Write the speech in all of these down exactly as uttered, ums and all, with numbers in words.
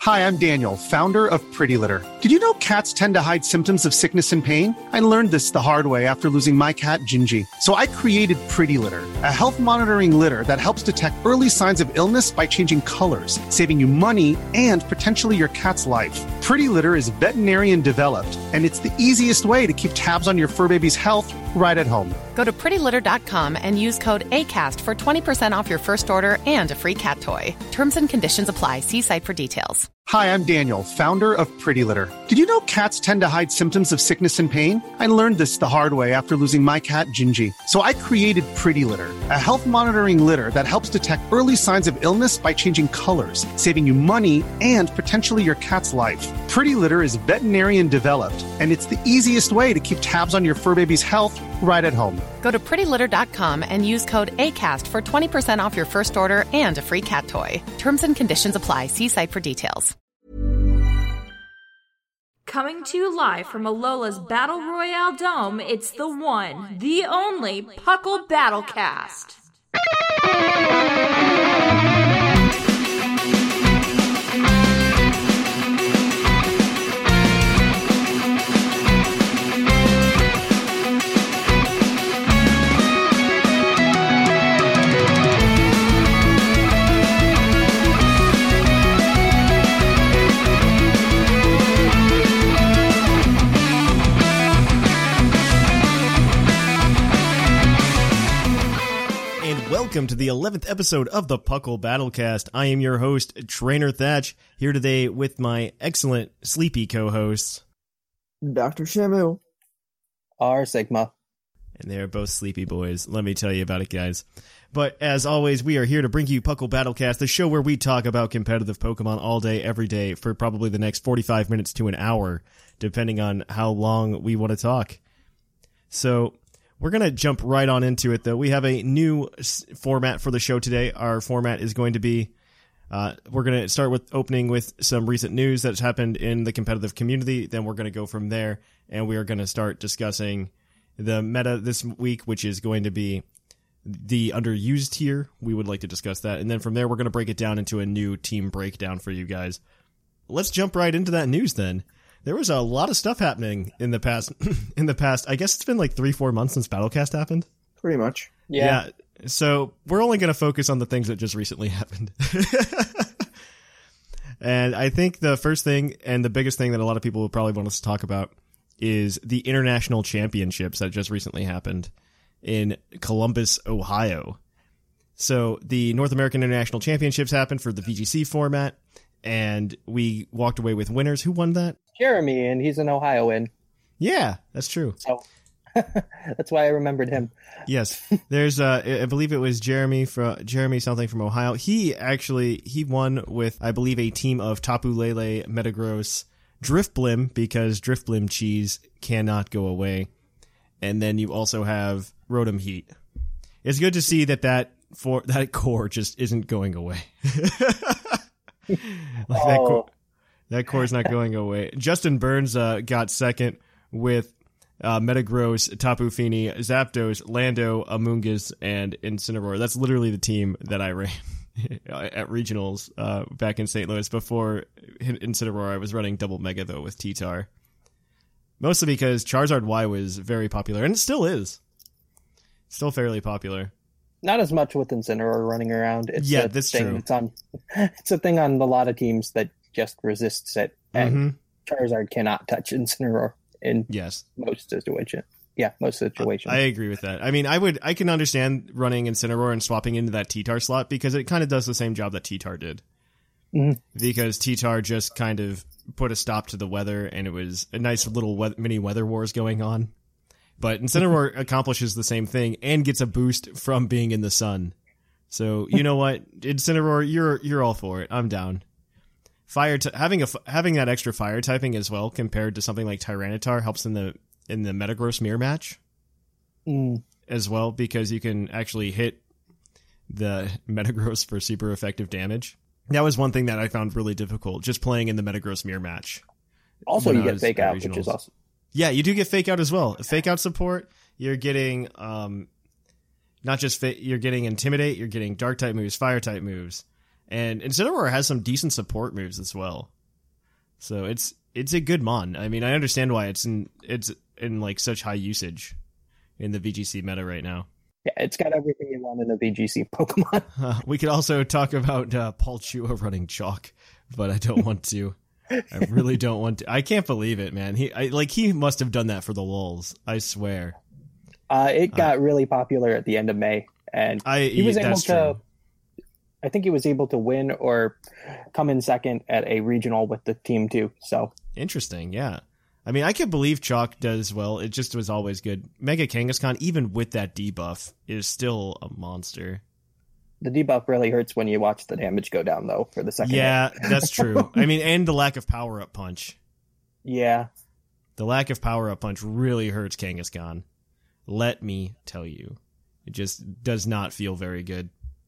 Hi, I'm Daniel, founder of Pretty Litter. Did you know cats tend to hide symptoms of sickness and pain? I learned this the hard way after losing my cat, Gingy. So I created Pretty Litter, a health monitoring litter that helps detect early signs of illness by changing colors, saving you money and potentially your cat's life. Pretty Litter is veterinarian developed, and it's the easiest way to keep tabs on your fur baby's health right at home. Go to pretty litter dot com and use code ACAST for twenty percent off your first order and a free cat toy. Terms and conditions apply. See site for details. Hi, I'm Daniel, founder of Pretty Litter. Did you know cats tend to hide symptoms of sickness and pain? I learned this the hard way after losing my cat, Gingy. So I created Pretty Litter, a health monitoring litter that helps detect early signs of illness by changing colors, saving you money and potentially your cat's life. Pretty Litter is veterinarian developed, and it's the easiest way to keep tabs on your fur baby's health right at home. Go to pretty litter dot com and use code ACAST for twenty percent off your first order and a free cat toy. Terms and conditions apply. See site for details. Coming to you live from Alola's Battle Royale Dome, it's the one, the only Puckle Battlecast. Welcome to the eleventh episode of the Puckle Battlecast. I am your host, Trainer Thatch, here today with my excellent sleepy co-hosts, Doctor Shamu, R Sigma. And they're both sleepy boys. Let me tell you about it, guys. But as always, we are here to bring you Puckle Battlecast, the show where we talk about competitive Pokemon all day, every day, for probably the next forty-five minutes to an hour, depending on how long we want to talk. So we're going to jump right on into it, though. We have a new s- format for the show today. Our format is going to be, uh, we're going to start with opening with some recent news that's happened in the competitive community. Then we're going to go from there, and we are going to start discussing the meta this week, which is going to be the underused tier. We would like to discuss that. And then from there, we're going to break it down into a new team breakdown for you guys. Let's jump right into that news then. There was a lot of stuff happening in the past, in the past, I guess it's been like three, four months since Battlecast happened. Pretty much. Yeah. yeah so we're only going to focus on the things that just recently happened. And I think the first thing and the biggest thing that a lot of people will probably want us to talk about is the international championships that just recently happened in Columbus, Ohio. So the North American International Championships happened for the V G C format, and we walked away with winners. Who won that? Jeremy, and he's an Ohioan. Yeah, that's true. So that's why I remembered him. Yes, there's, uh, I believe it was Jeremy from Jeremy something from Ohio. He actually he won with, I believe, a team of Tapu Lele, Metagross, Drifblim, because Drifblim cheese cannot go away, and then you also have Rotom Heat. It's good to see that that for that core just isn't going away. like oh. that core. That core is not going away. Justin Burns uh, got second with uh, Metagross, Tapu Fini, Zapdos, Lando, Amoonguss, and Incineroar. That's literally the team that I ran at regionals uh, back in Saint Louis. Before Incineroar, I was running Double Mega, though, with T-Tar. Mostly because Charizard Y was very popular, and it still is. Still fairly popular. Not as much with Incineroar running around. It's yeah, a that's thing true. It's, on, it's a thing on a lot of teams that just resists it, and mm-hmm. Charizard cannot touch Incineroar in yes. most situations. Yeah, most situations. I agree with that. I mean, I would, I can understand running Incineroar and swapping into that T-Tar slot because it kind of does the same job that T-Tar did. Mm-hmm. Because T-Tar just kind of put a stop to the weather, and it was a nice little we- mini weather wars going on. But Incineroar accomplishes the same thing and gets a boost from being in the sun. So you know what, Incineroar, you're you're all for it. I'm down. Fire t- having a having that extra fire typing as well compared to something like Tyranitar helps in the in the Metagross mirror match mm. as well, because you can actually hit the Metagross for super effective damage. That was one thing that I found really difficult, just playing in the Metagross mirror match. Also, you get fake out, which is awesome. Yeah, you do get fake out as well. Fake out support, you're getting um, not just fa- you're getting Intimidate, you're getting Dark type moves, Fire type moves. And Incineroar has some decent support moves as well. So it's it's a good mon. I mean, I understand why it's in it's in like such high usage in the V G C meta right now. Yeah, it's got everything you want in a V G C Pokemon. Uh, we could also talk about uh, Palchua running Chalk, but I don't want to. I really don't want to. I can't believe it, man. He I, like he must have done that for the lulz. I swear. Uh, it got uh, really popular at the end of May, and I, he was able that's to. True. I think he was able to win or come in second at a regional with the team too. So interesting, yeah. I mean, I can believe Chalk does well. It just was always good. Mega Kangaskhan, even with that debuff, is still a monster. The debuff really hurts when you watch the damage go down, though, for the second. Yeah, that's true. I mean, and the lack of power-up punch. Yeah. The lack of power-up punch really hurts Kangaskhan. Let me tell you. It just does not feel very good.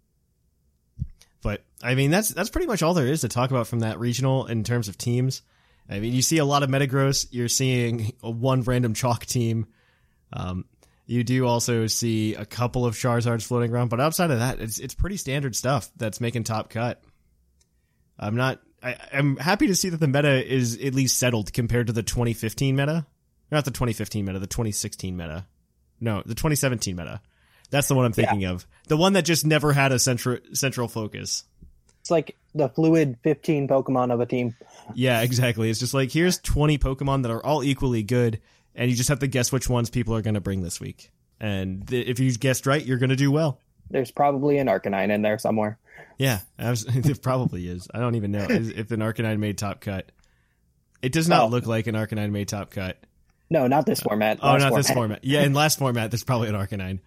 But, I mean, that's that's pretty much all there is to talk about from that regional in terms of teams. I mean, you see a lot of Metagross. You're seeing a one random Chalk team. Um, you do also see a couple of Charizards floating around, but outside of that, it's it's pretty standard stuff that's making top cut. I'm not. I, I'm happy to see that the meta is at least settled compared to the twenty fifteen meta. Not the twenty fifteen meta, the twenty sixteen meta. No, the twenty seventeen meta. That's the one I'm thinking yeah. of. The one that just never had a central central focus. It's like the fluid fifteen Pokemon of a team. Yeah, exactly. It's just like, here's twenty Pokemon that are all equally good, and you just have to guess which ones people are going to bring this week. And th- if you guessed right, you're going to do well. There's probably an Arcanine in there somewhere. Yeah, was, it probably is. I don't even know if an Arcanine made top cut. It does not oh. look like an Arcanine made top cut. No, not this format. Oh, not format. this format. Yeah, in last format, there's probably an Arcanine.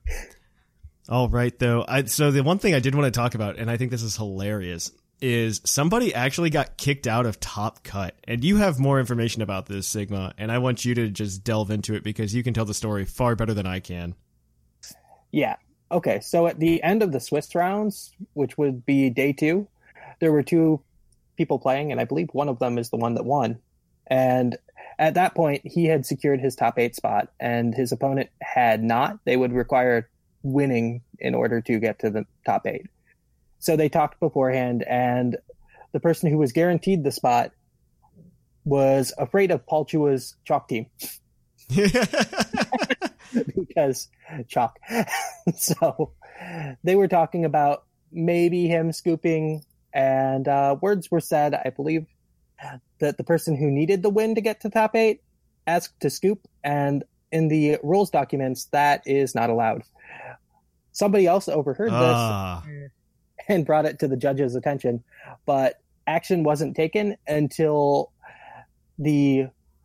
All right, though. I, so the one thing I did want to talk about, and I think this is hilarious, is somebody actually got kicked out of Top Cut. And you have more information about this, Sigma, and I want you to just delve into it because you can tell the story far better than I can. Yeah. Okay, so at the end of the Swiss rounds, which would be day two, there were two people playing, and I believe one of them is the one that won. And at that point, he had secured his top eight spot, and his opponent had not. They would require winning in order to get to the top eight. So they talked beforehand, and the person who was guaranteed the spot was afraid of Palchua's Chalk team. Because Chalk. So they were talking about maybe him scooping, and uh, words were said, I believe, that the person who needed the win to get to top eight asked to scoop, and in the rules documents, that is not allowed. Somebody else overheard uh. this and brought it to the judge's attention, but action wasn't taken until the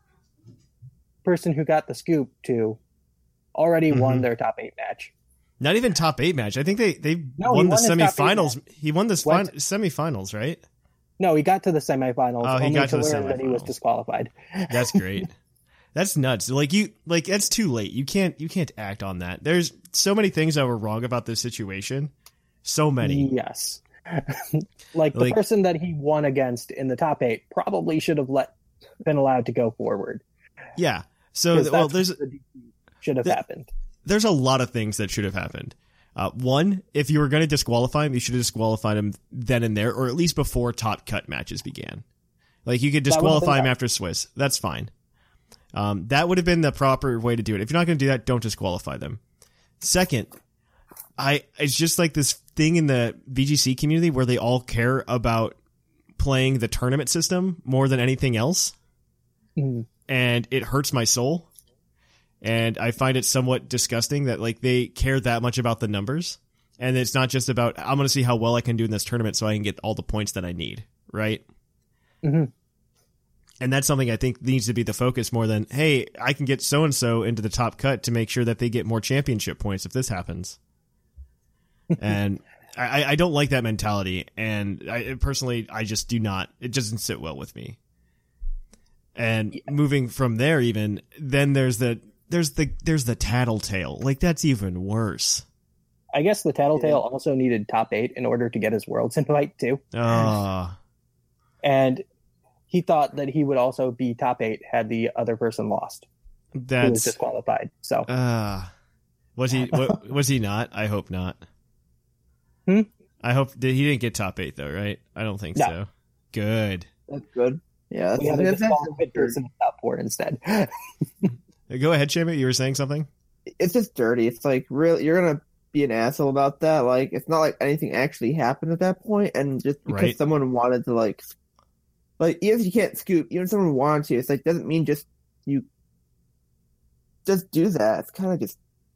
person who got the scoop to already mm-hmm. won their top eight match. Not even top eight match. I think they, they no, won the won semifinals. He won the fin- semifinals, right? No, he got to the semifinals. Oh, he only got to, to the learn semifinals. that he was disqualified. That's great. That's nuts. Like you, like that's too late. You can't, you can't act on that. There's so many things that were wrong about this situation. So many. Yes. like the like, person that he won against in the top eight probably should have let been allowed to go forward. Yeah. So well, there's the should have th- happened. There's a lot of things that should have happened. Uh, one, if you were going to disqualify him, you should have disqualified him then and there, or at least before top cut matches began. Like you could disqualify him after Swiss. That's fine. Um, that would have been the proper way to do it. If you're not going to do that, don't disqualify them. Second, I it's just like this thing in the V G C community where they all care about playing the tournament system more than anything else. Mm. And it hurts my soul. And I find it somewhat disgusting that like they care that much about the numbers. And it's not just about, I'm going to see how well I can do in this tournament so I can get all the points that I need. Right? Mm-hmm. And that's something I think needs to be the focus more than, hey, I can get so-and-so into the top cut to make sure that they get more championship points if this happens. And I, I don't like that mentality. And I personally, I just do not. It doesn't sit well with me. And yeah. moving from there even, then there's the there's the there's the tattletale. Like that's even worse. I guess the tattletale yeah. also needed top eight in order to get his Worlds invite too. Ah. Uh. And he thought that he would also be top eight had the other person lost. That's who was disqualified. So, uh, was he? what, was he not? I hope not. Hmm? I hope that he didn't get top eight though, right? I don't think No. so. Good. That's good. Yeah, We that's, had a that's, small that's good person in the top four instead. Go ahead, Shamit. You were saying something? it's just dirty. It's like really, you're gonna be an asshole about that. Like, it's not like anything actually happened at that point, and just because Right. someone wanted to, like, like even if you can't scoop, even if someone wanted to, it's like doesn't mean just you just do that. It's kind of just,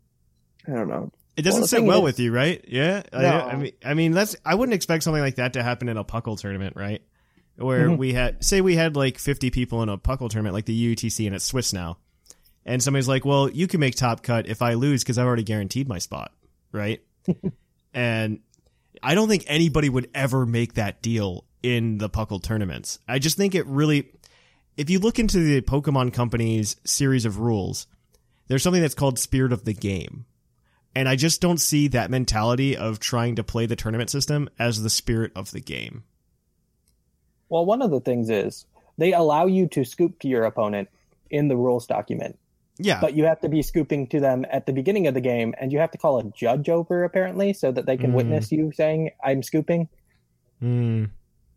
I don't know. It doesn't Well, the sit thing well is- with you, right? Yeah. I, No. I mean, I mean, that's. I wouldn't expect something like that to happen in a Puckle tournament, right? Where Mhm. we had, say, we had like fifty people in a Puckle tournament, like the U T C, and it's Swiss now, and somebody's like, "Well, you can make top cut if I lose because I've already guaranteed my spot," right? And I don't think anybody would ever make that deal in the Puckle tournaments. I just think it really, if you look into the Pokemon Company's series of rules, there's something that's called Spirit of the Game. And I just don't see that mentality of trying to play the tournament system as the spirit of the game. Well, one of the things is they allow you to scoop to your opponent in the rules document, Yeah. but you have to be scooping to them at the beginning of the game, and you have to call a judge over apparently so that they can Mm. witness you saying I'm scooping. Mm.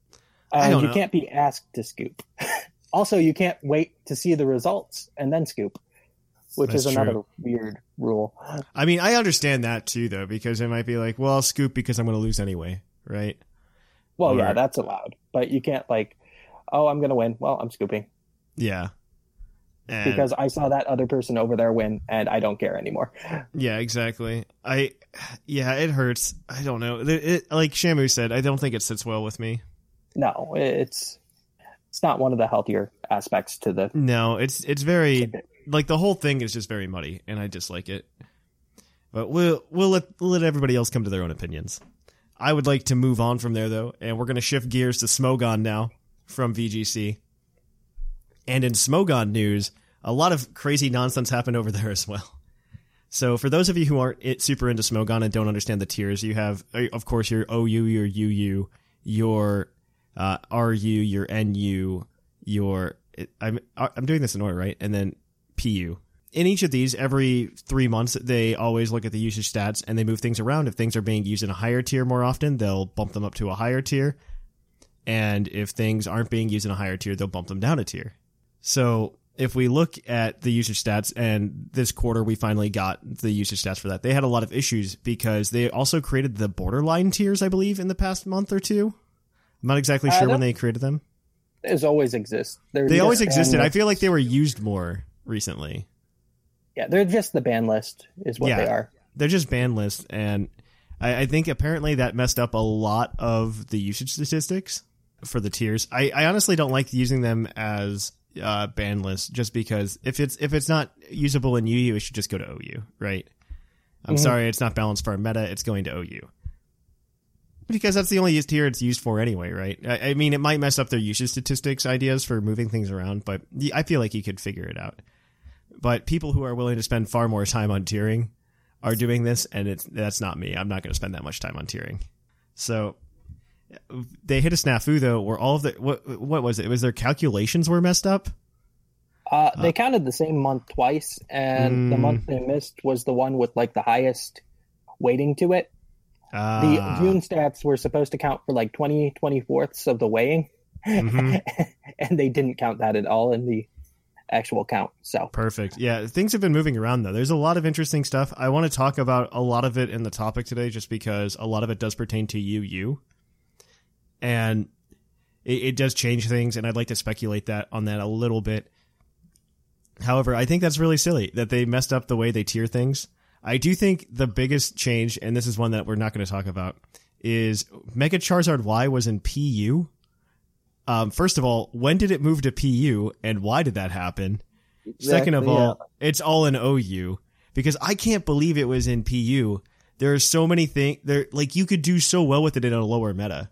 I And don't you know. can't be asked to scoop. Also, you can't wait to see the results and then scoop, which That's is another true. weird rule. I mean, I understand that too, though, because it might be like, well, I'll scoop because I'm going to lose anyway, right? Well, Or- yeah, that's allowed, but you can't like, oh, I'm going to win. Well, I'm scooping Yeah. And- because I saw that other person over there win, and I don't care anymore. yeah, exactly. I, yeah, it hurts. I don't know. It, it, like Shamu said, I don't think it sits well with me. No, it's it's not one of the healthier aspects to the. No, it's it's very like the whole thing is just very muddy, and I dislike it. But we'll we'll let we'll let everybody else come to their own opinions. I would like to move on from there though, and we're going to shift gears to Smogon now from V G C. And in Smogon news, a lot of crazy nonsense happened over there as well. So for those of you who aren't it- super into Smogon and don't understand the tiers, you have, uh, of course, your O U, your U U, your uh, R U, your N U, your it, I'm I'm doing this in order, right? And then P U. In each of these, every three months, they always look at the usage stats and they move things around. If things are being used in a higher tier more often, they'll bump them up to a higher tier. And if things aren't being used in a higher tier, they'll bump them down a tier. So if we look at the usage stats, and this quarter we finally got the usage stats for that, they had a lot of issues because they also created the borderline tiers, I believe, in the past month or two. I'm not exactly Uh, sure no. when they created them. There's always exist. They're They just always ban existed. I lists. feel like they were used more recently. Yeah, they're just the ban list is what Yeah. they are. They're just ban lists, and I, I think apparently that messed up a lot of the usage statistics for the tiers. I, I honestly don't like using them as uh, ban lists, just because if it's if it's not usable in U U, it should just go to O U, right? I'm Mhm. sorry, it's not balanced for our meta. It's going to O U. Because that's the only tier it's used for anyway, right? I, I mean, it might mess up their usage statistics ideas for moving things around, but y- I feel like you could figure it out. But people who are willing to spend far more time on tiering are doing this, and it's that's not me. I'm not going to spend that much time on tiering. So they hit a snafu though, where all of the what what was it? It was their calculations were messed up. Uh, they counted the same month twice, and the Mm. month they missed was the one with like the highest weighting to it. Uh, The June stats were supposed to count for like twenty, twenty-fourths of the weighing, Mhm. and they didn't count that at all in the actual count. So Perfect. Yeah, things have been moving around though. There's a lot of interesting stuff. I want to talk about a lot of it in the topic today, just because a lot of it does pertain to U U, and it, it does change things. And I'd like to speculate that on that a little bit. However, I think that's really silly that they messed up the way they tier things. I do think the biggest change, and this is one that we're not going to talk about, is Mega Charizard Y was in P U. Um, first of all, when did it move to P U, and why did that happen? Second of Exactly, all, it's all in O U, because I can't believe it was in P U. There are so many things there, like you could do so well with it in a lower meta,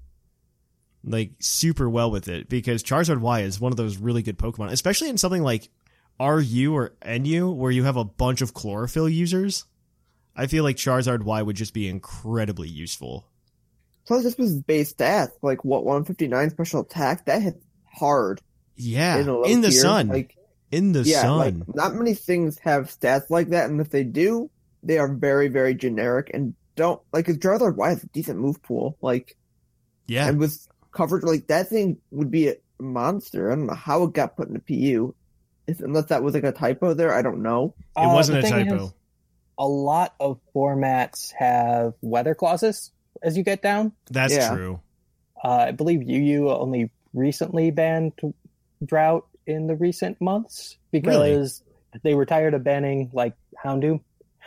like super well with it, because Charizard Y is one of those really good Pokemon, especially in something like R U or N U where you have a bunch of chlorophyll users. I feel like Charizard Y would just be incredibly useful. Plus, this was base stats. Like, what, one fifty-nine special attack? That hits hard. Yeah, in, a low in the tier. sun, Like, in the yeah, sun. like, not many things have stats like that, and if they do, they are very, very generic and don't like if Charizard Y has a decent move pool, like Yeah. and with coverage like that thing would be a monster. I don't know how it got put in the P U. If, unless that was like a typo there, I don't know. It wasn't Uh, the a thing typo. is, a lot of formats have weather clauses as you get down. That's Yeah. true. Uh, I believe U U only recently banned Drought in the recent months because they were tired of banning like Houndoom.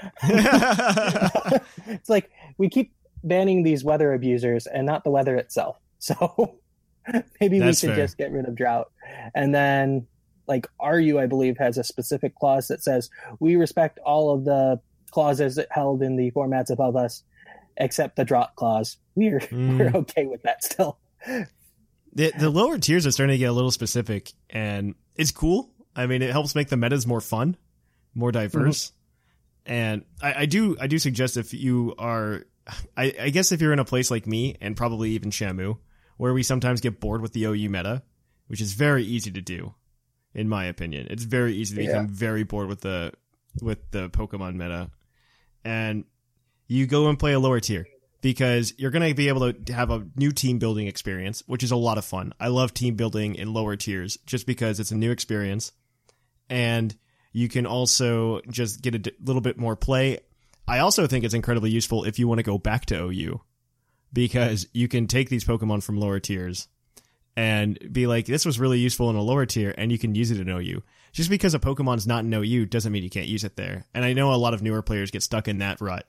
It's like we keep banning these weather abusers and not the weather itself. So maybe That's we should fair. just get rid of Drought. And then like R U, I believe, has a specific clause that says we respect all of the clauses held in the formats above us except the Drought clause. We're Mm. we're okay with that still. The, the lower tiers are starting to get a little specific, and it's cool. I mean, it helps make the metas more fun, more diverse. Mm-hmm. And I, I do I do suggest if you are, I, I guess if you're in a place like me, and probably even Shamu, where we sometimes get bored with the O U meta, which is very easy to do, in my opinion. It's very easy to become Yeah. very bored with the with the Pokemon meta. And you go and play a lower tier, because you're going to be able to have a new team building experience, which is a lot of fun. I love team building in lower tiers just because it's a new experience. And you can also just get a d- little bit more play. I also think it's incredibly useful if you want to go back to O U, because you can take these Pokemon from lower tiers and be like, this was really useful in a lower tier, and you can use it in O U. Just because a Pokemon's not in O U doesn't mean you can't use it there. And I know a lot of newer players get stuck in that rut.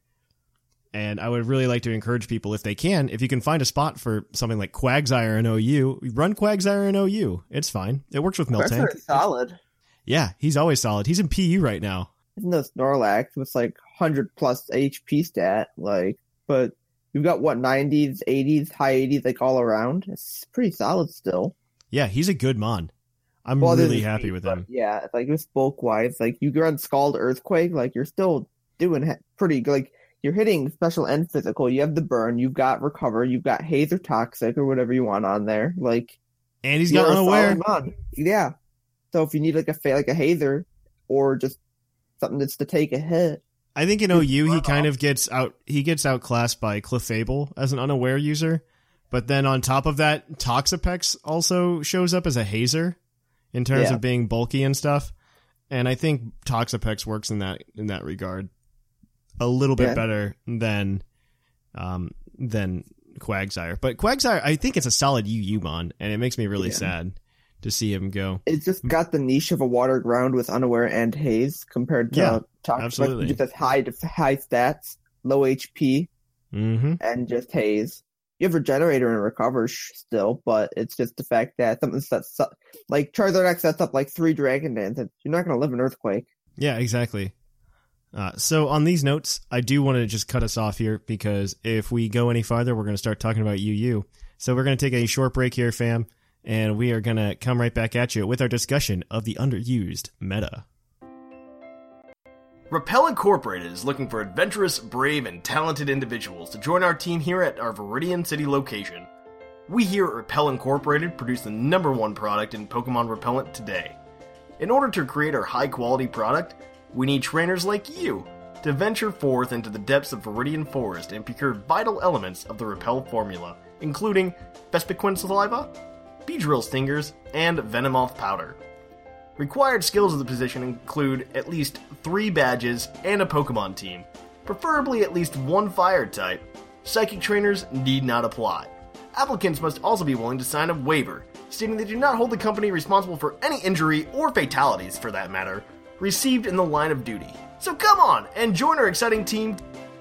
And I would really like to encourage people, if they can, if you can find a spot for something like Quagsire in O U, run Quagsire in O U. It's fine. It works with Miltank. Charizard is solid. Yeah, he's always solid. He's in P U right now. Isn't the Snorlax with like one hundred plus H P stat? Like, but you've got what, nineties, eighties, high eighties, like all around. It's pretty solid still. Yeah, he's a good mon. I'm Well, really there's a happy speed, with but him. Yeah, it's like with bulk wise, like you run Scald Earthquake, like you're still doing ha- pretty good. Like you're hitting special and physical. You have the burn, you've got recover, you've got haze or toxic or whatever you want on there. Like, And he's you're got a unaware. solid mod. Yeah. So if you need like a fa- like a hazer or just something that's to take a hit, I think in O U he Wow. kind of gets out he gets outclassed by Clefable as an unaware user. But then on top of that, Toxapex also shows up as a hazer in terms Yeah. of being bulky and stuff. And I think Toxapex works in that in that regard a little bit Yeah. better than um than Quagsire. But Quagsire, I think it's a solid U U mon, and it makes me really Yeah. sad to see him go. it's just got the niche of a water ground with unaware and haze compared to Yeah, toxic. absolutely. Just has high high stats, low H P, Mm-hmm. and just haze. You have Regenerator and Recover sh- still, but it's just the fact that something sets up, like Charizard X sets up like three Dragon Dances. You're not going to live in Earthquake. Yeah, exactly. Uh, so on these notes, I do want to just cut us off here, because if we go any farther, we're going to start talking about U U. So we're going to take a short break here, fam, and we are going to come right back at you with our discussion of the underused meta. Repel Incorporated is looking for adventurous, brave, and talented individuals to join our team here at our Viridian City location. We here at Repel Incorporated produce the number one product in Pokemon repellent today. In order to create our high-quality product, we need trainers like you to venture forth into the depths of Viridian Forest and procure vital elements of the Repel formula, including Vespiquen saliva, Beedrill stingers, and Venomoth powder. Required skills of the position include at least three badges and a Pokemon team, preferably at least one fire type. Psychic trainers need not apply. Applicants must also be willing to sign a waiver, stating they do not hold the company responsible for any injury, or fatalities for that matter, received in the line of duty. So come on, and join our exciting team.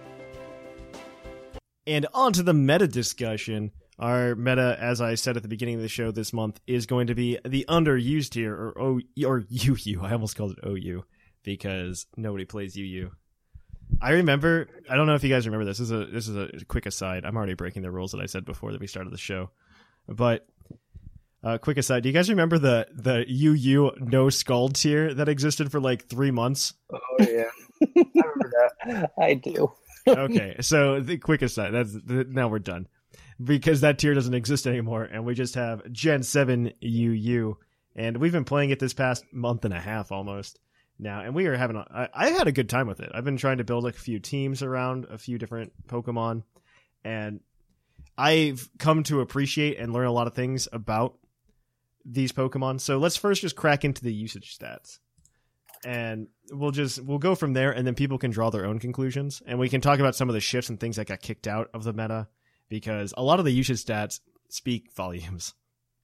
And on to the meta discussion. Our meta, as I said at the beginning of the show this month, is going to be the underused tier, or O or U U. I almost called it O U because nobody plays U U. I remember. I don't know if you guys remember this. This is a this is a quick aside. I'm already breaking the rules that I said before that we started the show. But uh, quick aside. Do you guys remember the the U U no skull tier that existed for like three months? Oh, yeah. I remember that. I do. Okay, so the quick aside. That's the, now we're done. Because that tier doesn't exist anymore, and we just have Gen seven U U, and we've been playing it this past month and a half almost, now, and we are having a, I, I had a good time with it. I've been trying to build a few teams around a few different Pokemon, and I've come to appreciate and learn a lot of things about these Pokemon. So let's first just crack into the usage stats, and we'll just we'll go from there, and then people can draw their own conclusions, and we can talk about some of the shifts and things that got kicked out of the meta, because a lot of the usage stats speak volumes.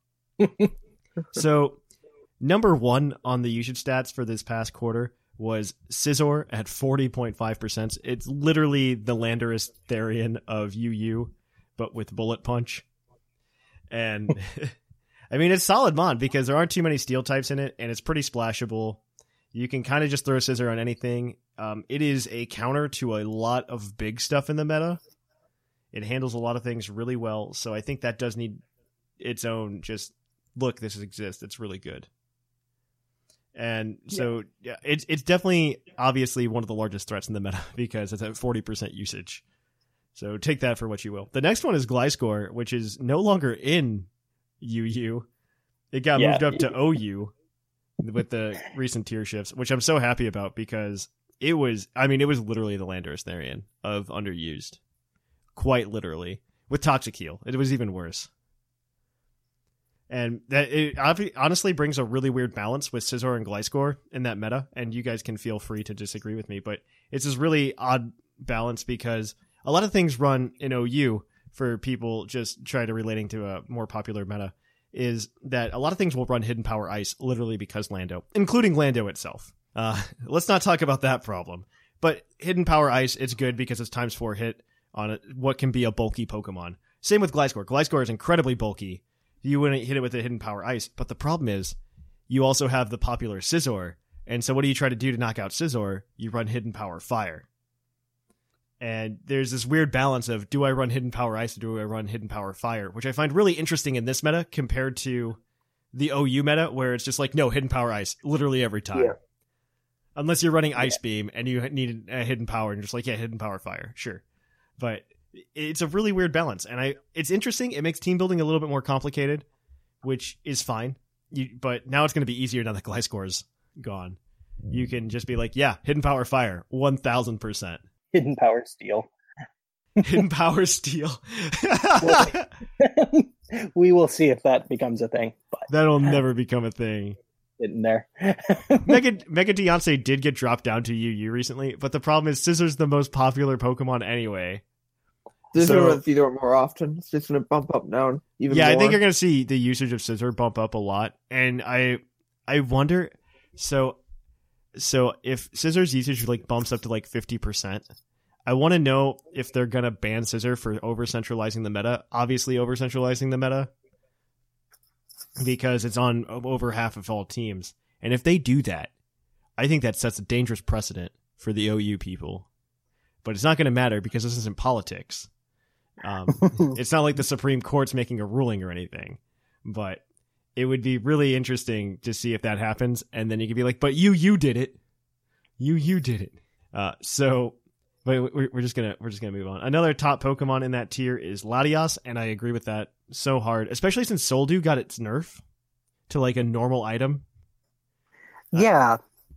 So number one on the usage stats for this past quarter was Scizor at forty point five percent. It's literally the Landorus Therian of U U, but with Bullet Punch. And I mean, it's solid mon because there aren't too many steel types in it, and it's pretty splashable. You can kind of just throw a Scizor on anything. Um, it is a counter to a lot of big stuff in the meta. It handles a lot of things really well, so I think that does need its own just, look, this exists. It's really good. And so yeah, it's it's definitely obviously one of the largest threats in the meta because it's at forty percent usage. So take that for what you will. The next one is Gliscor, which is no longer in U U. It got yeah. moved up to O U with the recent tier shifts, which I'm so happy about because it was, I mean, it was literally the Landorus Therian of underused. Quite literally. With Toxic Heal. It was even worse. And that it honestly brings a really weird balance with Scizor and Gliscor in that meta, and you guys can feel free to disagree with me, but it's this really odd balance because a lot of things run in O U for people just try to relating to a more popular meta is that a lot of things will run Hidden Power Ice literally because Lando, including Lando itself. Uh, let's not talk about that problem. But Hidden Power Ice, it's good because it's times four hit on a, what can be a bulky Pokemon. Same with Gliscor. Gliscor is incredibly bulky. You wouldn't hit it with a Hidden Power Ice, but the problem is you also have the popular Scizor, and so what do you try to do to knock out Scizor? You run Hidden Power Fire. And there's this weird balance of, do I run Hidden Power Ice or do I run Hidden Power Fire, which I find really interesting in this meta compared to the O U meta, where it's just like, no, Hidden Power Ice, literally every time. Yeah. Unless you're running Ice yeah. Beam and you need a Hidden Power, and you're just like, yeah, Hidden Power Fire, sure. But it's a really weird balance, and I it's interesting. It makes team building a little bit more complicated, which is fine. You, but now it's going to be easier now that Gliscor's gone. You can just be like, yeah, Hidden Power Fire, one thousand percent. Hidden Power Steel. Hidden Power Steel. We will see if that becomes a thing. But that'll never become a thing. In there. Mega Mega Deontay did get dropped down to U U recently, but the problem is Scizor's the most popular Pokemon anyway. Scizor so, will see it more often. It's just going to bump up down even yeah, more. I think you're going to see the usage of Scizor bump up a lot, and I I wonder. So so if Scizor's usage like bumps up to like fifty percent, I want to know if they're going to ban Scizor for over centralizing the meta. Obviously, over centralizing the meta. Because it's on over half of all teams. And if they do that, I think that sets a dangerous precedent for the O U people. But it's not going to matter because this isn't politics. Um, it's not like the Supreme Court's making a ruling or anything. But it would be really interesting to see if that happens. And then you could be like, but you, you did it. You, you did it. Uh, so... But we're just gonna we're just gonna move on. Another top Pokemon in that tier is Latias, and I agree with that so hard, especially since Soldew got its nerf to like a normal item. Yeah,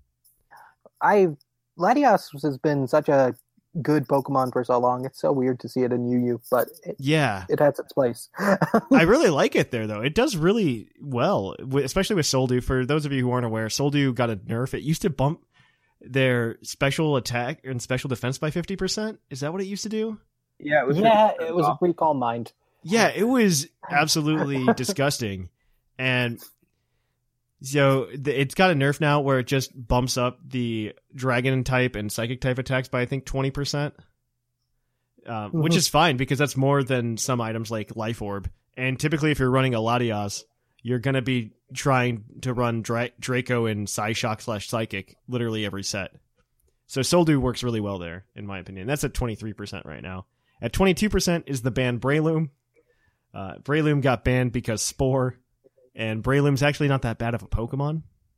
I Latias has been such a good Pokemon for so long. It's so weird to see it in U U, but it, yeah, it has its place. I really like it there, though. It does really well, especially with Soldew. For those of you who aren't aware, Soldew got a nerf. It used to bump their special attack and special defense by fifty percent. Is that what it used to do? Yeah, it was, yeah, it was a pretty calm mind. Yeah, it was absolutely disgusting. And so it's got a nerf now where it just bumps up the dragon type and psychic type attacks by, I think, twenty percent. Um, mm-hmm. Which is fine because that's more than some items like Life Orb. And typically if you're running a Latias, you're going to be trying to run Dra- Draco and Psyshock slash Psychic literally every set. So Soldew works really well there, in my opinion. That's at twenty-three percent right now. At twenty-two percent is the banned Breloom. Uh, Breloom got banned because Spore, and Breloom's actually not that bad of a Pokemon.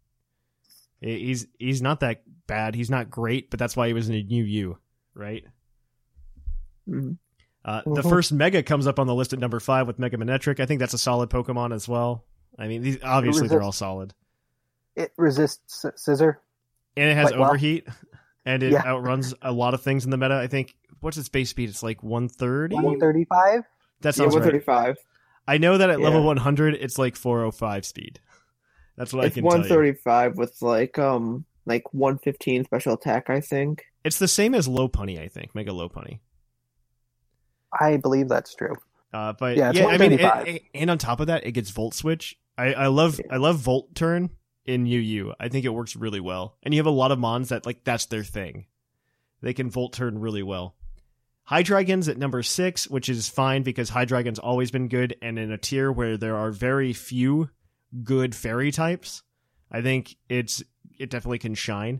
He's he's not that bad. He's not great, but that's why he was in a U U, right? Mm-hmm. Uh, the mm-hmm. first Mega comes up on the list at number five with Mega Manectric. I think that's a solid Pokemon as well. I mean, these obviously they're all solid. It resists Scizor. And it has quite well. overheat, and it Yeah. outruns a lot of things in the meta. I think, what's its base speed? It's like one thirty? one thirty-five? That Yeah, sounds one right. thirty-five. I know that at level Yeah. one hundred, it's like four oh five speed. That's what It's I can tell one you. thirty-five with like um like one fifteen special attack, I think. It's the same as low punny, I think. Mega low punny. I believe that's true. Uh, but Yeah, yeah, it's I mean, one and, and on top of that, it gets Volt Switch. I, I love I love Volt Turn in U U. I think it works really well. And you have a lot of mons that like that's their thing. They can Volt Turn really well. Hydreigon's at number six, which is fine because Hydreigon's always been good, and in a tier where there are very few good fairy types, I think it's it definitely can shine.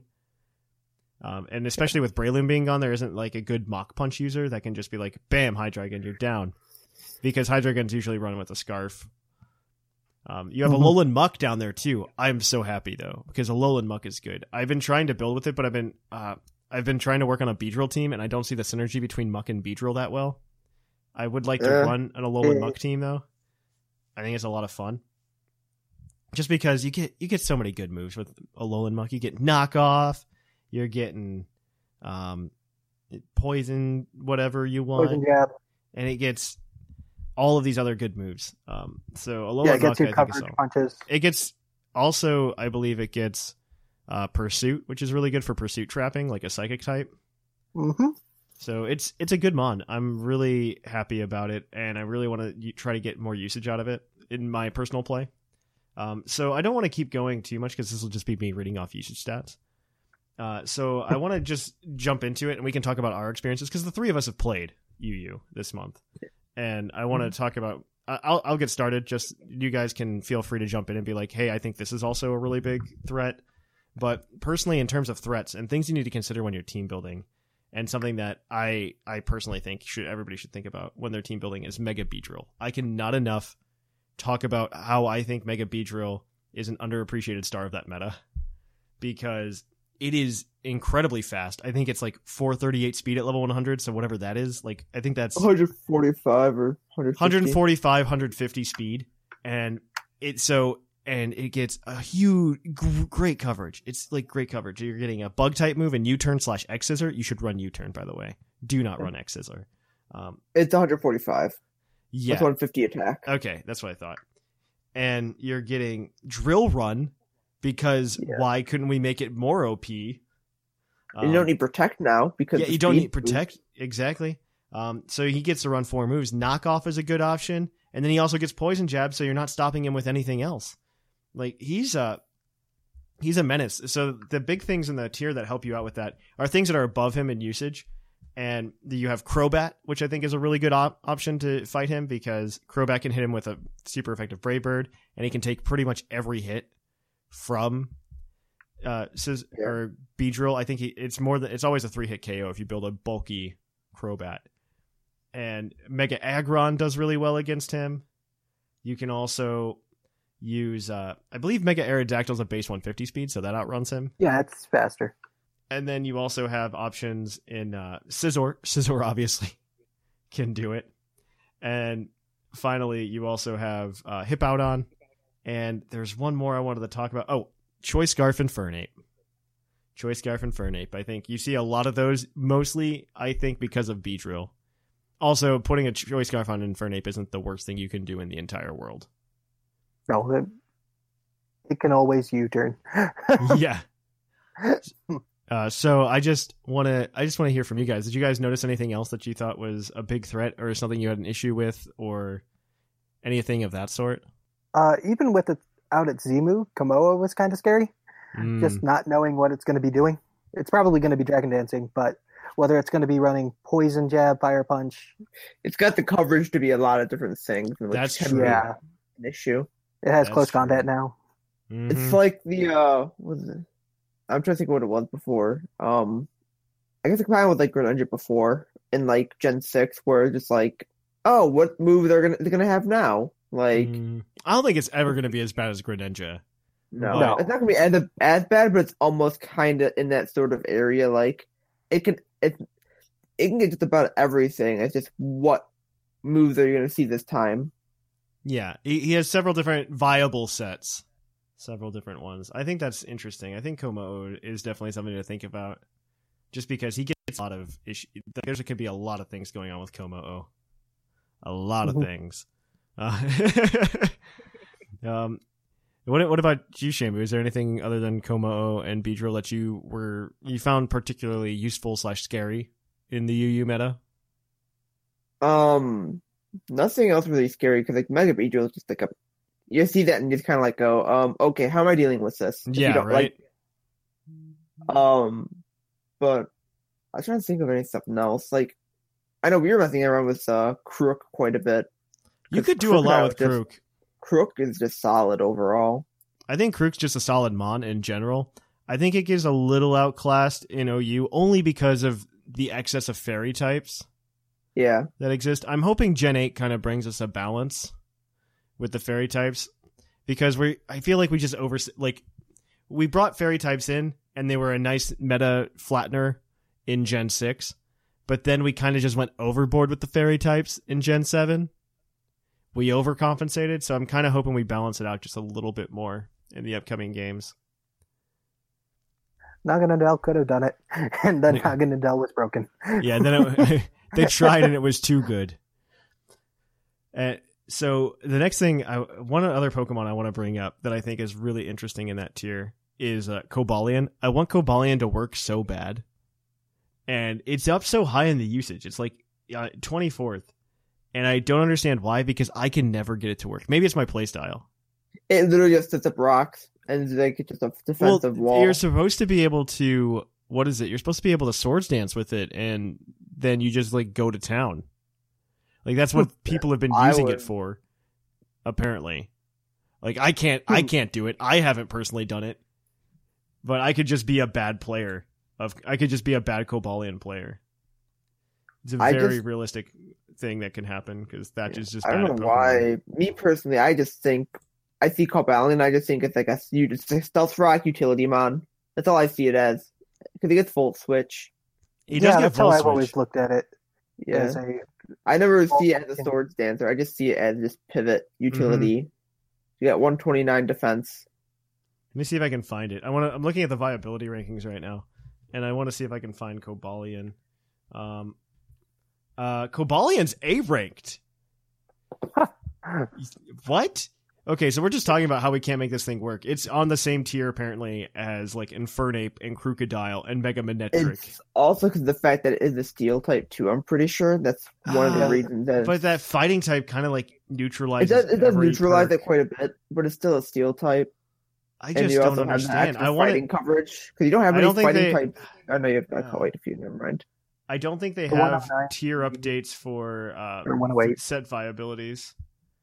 Um, and especially with Breloom being gone, there isn't like a good Mach Punch user that can just be like, bam, Hydreigon, you're down. Because Hydreigon's usually run with a Scarf. Um, you have Mhm. a Alolan Muck down there too. I'm so happy though, because Alolan Muck is good. I've been trying to build with it, but I've been uh, I've been trying to work on a Beedrill team, and I don't see the synergy between Muck and Beedrill that well. I would like to Uh, run an Alolan eh. Muck team though. I think it's a lot of fun. Just because you get you get so many good moves with Alolan Muck. You get knockoff. You're getting um, poison, whatever you want, Poison jab. and it gets all of these other good moves. Um, so Alolan Yeah, Muck, it gets I your think, is coverage so- punches. it gets also, I believe, it gets uh, Pursuit, which is really good for Pursuit trapping, like a Psychic type. Mm-hmm. So it's it's a good mon. I'm really happy about it, and I really want to try to get more usage out of it in my personal play. Um, so I don't want to keep going too much because this will just be me reading off usage stats. Uh, so I want to just jump into it, and we can talk about our experiences because the three of us have played U U this month, and I want to talk about. I- I'll I'll get started. Just you guys can feel free to jump in and be like, "Hey, I think this is also a really big threat." But personally, in terms of threats and things you need to consider when you're team building, and something that I I personally think should everybody should think about when they're team building is Mega Beedrill. I cannot enough talk about how I think Mega Beedrill is an underappreciated star of that meta because it is incredibly fast. I think it's like four thirty-eight speed at level one hundred, so whatever that is, like I think that's one forty-five or one fifty. one forty-five, one fifty speed, and it so and it gets a huge, g- great coverage. It's like great coverage. You're getting a bug type move and U-turn slash X scissor. You should run U-turn, by the way. Do not run X scissor. Um, It's one forty-five. yeah. That's one fifty attack. Okay, that's what I thought. And you're getting drill run because Yeah. why couldn't we make it more O P? And you don't need protect now because yeah, the you don't speed need protect exactly. Um, so he gets to run four moves. Knockoff is a good option, and then he also gets poison jab, so you're not stopping him with anything else. Like he's a he's a menace. So the big things in the tier that help you out with that are things that are above him in usage, and you have Crobat, which I think is a really good op- option to fight him because Crobat can hit him with a super effective Brave Bird, and he can take pretty much every hit from uh says Yeah. or Beedrill. I think he it's more than it's always a three hit K O if you build a bulky Crobat. And Mega Aggron does really well against him. You can also use uh I believe Mega Aerodactyl's a base one fifty speed, so that outruns him. Yeah, it's faster. And then you also have options in uh Scizor. Scizor obviously can do it. And finally you also have uh Hippowdon. And there's one more I wanted to talk about. Oh, Choice Scarf and Fernape. Choice Scarf and Fernape. I think you see a lot of those, mostly, I think, because of Beedrill. Also, putting a Choice Scarf on Infernape isn't the worst thing you can do in the entire world. No, it, it can always U-turn. Yeah. Uh, so I just want to I just want to hear from you guys. Did you guys notice anything else that you thought was a big threat or something you had an issue with or anything of that sort? Uh, even with it out at Zimu, Kamoa was kind of scary. Mm. Just not knowing what it's going to be doing. It's probably going to be Dragon Dancing, but whether it's going to be running Poison Jab, Fire Punch. It's got the coverage to be a lot of different things. Which That's can true. be Yeah, an issue. it has That's close true. combat now. Mhm. It's like the uh, what was it? I'm trying to think of what it was before. Um, I guess it combined with like Greninja before in like Gen six, where it's just like, oh, what move they're gonna they're gonna have now? Like, Mm. I don't think it's ever going to be as bad as Greninja. no, No. it's not gonna be as as bad, but it's almost kind of in that sort of area. Like, it can it it can get just about everything. It's just what moves are you gonna see this time? Yeah, he, he has several different viable sets Several different ones. I think that's interesting. I think Komo is definitely something to think about, just because he gets a lot of issues. There could be a lot of things going on with Komo. A lot of things. Uh, um, what what about you, Shamu? Is there anything other than Komo and Beedrill that you were you found particularly useful slash scary in the U U meta? Um, nothing else really scary because like Mega Beedrill is just like a you see that and just kind of like go, um, okay, how am I dealing with this? If Yeah, you don't, right. Like, um, but I was trying to think of anything else. Like, I know we were messing around with uh Crook quite a bit. You could do a lot with Krook. Crook is just solid overall. I think Krook's just a solid mon in general. I think it gets a little outclassed in O U only because of the excess of fairy types Yeah. that exist. I'm hoping Gen eight kind of brings us a balance with the fairy types, because we I feel like we just over like we brought fairy types in and they were a nice meta flattener in Gen six, but then we kind of just went overboard with the fairy types in Gen seven. We overcompensated, so I'm kind of hoping we balance it out just a little bit more in the upcoming games. Naganadel could have done it, and then Naganadel was broken. Yeah, and then it, they tried and it was too good. Uh, so the next thing, I, one other Pokemon I want to bring up that I think is really interesting in that tier is uh, Cobalion. I want Cobalion to work so bad, and it's up so high in the usage. It's like uh, twenty-fourth. And I don't understand why, because I can never get it to work. Maybe it's my playstyle. It literally just sets up rocks and it's like it's just a defensive well, wall. You're supposed to be able to, what is it? You're supposed to be able to Swords Dance with it, and then you just like go to town. Like that's what people have been using it for, apparently. Like I can't, I can't do it. I haven't personally done it, but I could just be a bad player. Of I could just be a bad Cobalion player. It's a I very just- realistic thing that can happen, because that is just I bad don't at know Pokemon. why. Me personally, I just think I see Cobalion. I just think it's like a you just a stealth rock utility mon. That's all I see it as. Because he gets Volt Switch. He does yeah, get that's how Volt I've Switch. always looked at it. Yeah, As a, I never see it Volt as a Switch. Swords Dancer. I just see it as just pivot utility. Mm-hmm. You got one twenty-nine defense. Let me see if I can find it. I want to. I'm looking at the viability rankings right now, and I want to see if I can find Cobalion. Um, uh, Cobalion's A ranked. What? Okay, so we're just talking about how we can't make this thing work. It's on the same tier apparently as like Infernape and Crocodile and Mega Manectric. It's also because of the fact that it is a steel type too. I'm pretty sure that's one of the Ah, reasons that. But that fighting type kind of like it neutralizes. does, it does every neutralize perk. it quite a bit, but it's still a steel type. I And just you don't also have the understand. extra I want fighting it. coverage because you don't have I any don't think fighting they- types. I know you have got Uh, quite a few. Never mind. I don't think they The have one oh nine tier updates for uh, Or one oh eight. set viabilities.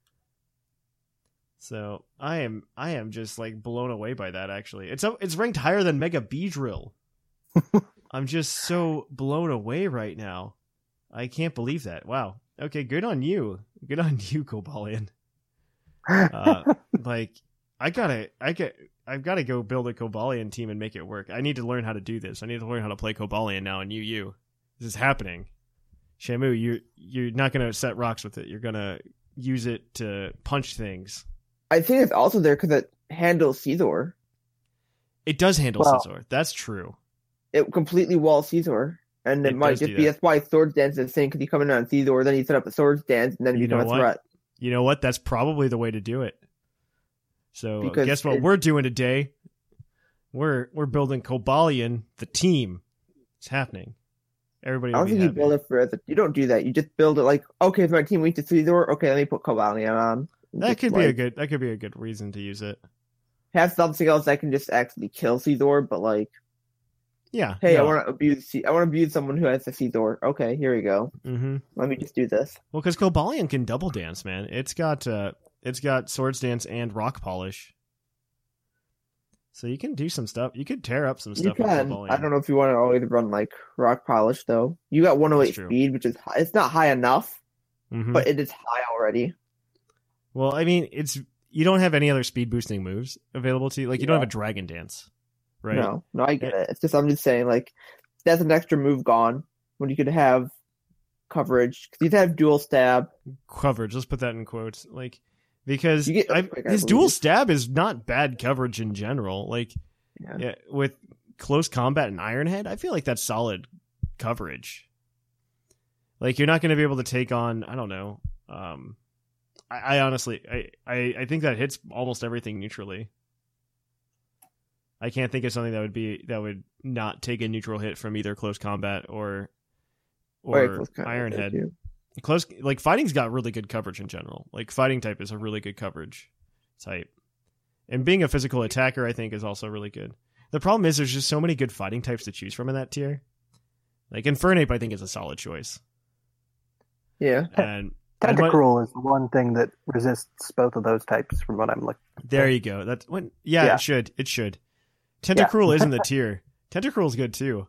So I am I am just like blown away by that. Actually, it's up, it's ranked higher than Mega Beedrill. I'm just so blown away right now. I can't believe that. Wow. Okay, good on you. Good on you, Cobalion. Uh, like I gotta I get I've got to go build a Cobalion team and make it work. I need to learn how to do this. I need to learn how to play Cobalion now in U U. This is happening. Shamu, you you're not gonna set rocks with it. You're gonna use it to punch things. I think it's also there because it handles Caesar. It does handle Well- Scizor. That's true. It completely walls Caesar. And it, It might does just do be that. that's why Swords Dance is the same because you come in on Caesar, then you set up a Swords Dance, and then you You become know a what? threat. You know what? That's probably the way to do it. So uh, Because guess what it- we're doing today? We're we're building Cobalion, the team. It's happening. Everybody I will don't be think you happy. build it for it. You don't do that. You just build it like, okay, if my team weak to Caesar, okay, let me put Cobalion on. That Just, could be a like, good that could be a good reason to use it. have something else that can just actually kill Caesar, but like, Yeah. hey, I no. want to abuse. Ce- I want to abuse someone who has a Caesar. Okay, here we go. Mm-hmm. Let me just do this. Well, because Cobalion can double dance, man. It's got uh, it's got Swords Dance and Rock Polish, so you can do some stuff. You could tear up some You stuff with can. Cobalion. I don't know if you want to always run like rock polish though. You got one oh eight That's true. speed, which is high. It's not high enough, Mhm. but it is high already. Well, I mean, it's you don't have any other speed boosting moves available to you. Like you don't have a Dragon Dance, right? No, no, I get it. It's just I'm just saying like that's an extra move gone when you could have coverage because you have dual stab. Coverage. Let's put that in quotes. Like because You get I, Earthquake, I his believe. dual stab is not bad coverage in general. Like Yeah. yeah, with close combat and Ironhead, I feel like that's solid coverage. Like you're not going to be able to take on, I don't know. Um, I, I honestly, I, I, I think that hits almost everything neutrally. I can't think of something that would be that would not take a neutral hit from either close combat or or Right, close combat there, Ironhead. too. Close, like fighting's got really good coverage in general. Like fighting type is a really good coverage type, and being a physical attacker, I think, is also really good. The problem is there's just so many good fighting types to choose from in that tier. Like Infernape, I think, is a solid choice. Yeah. And Tentacruel is the one thing that resists both of those types from what I'm looking. there you go. That's when. Yeah, Yeah. it should. It should. Tentacruel Yeah. is in the tier. Tentacruel's good too.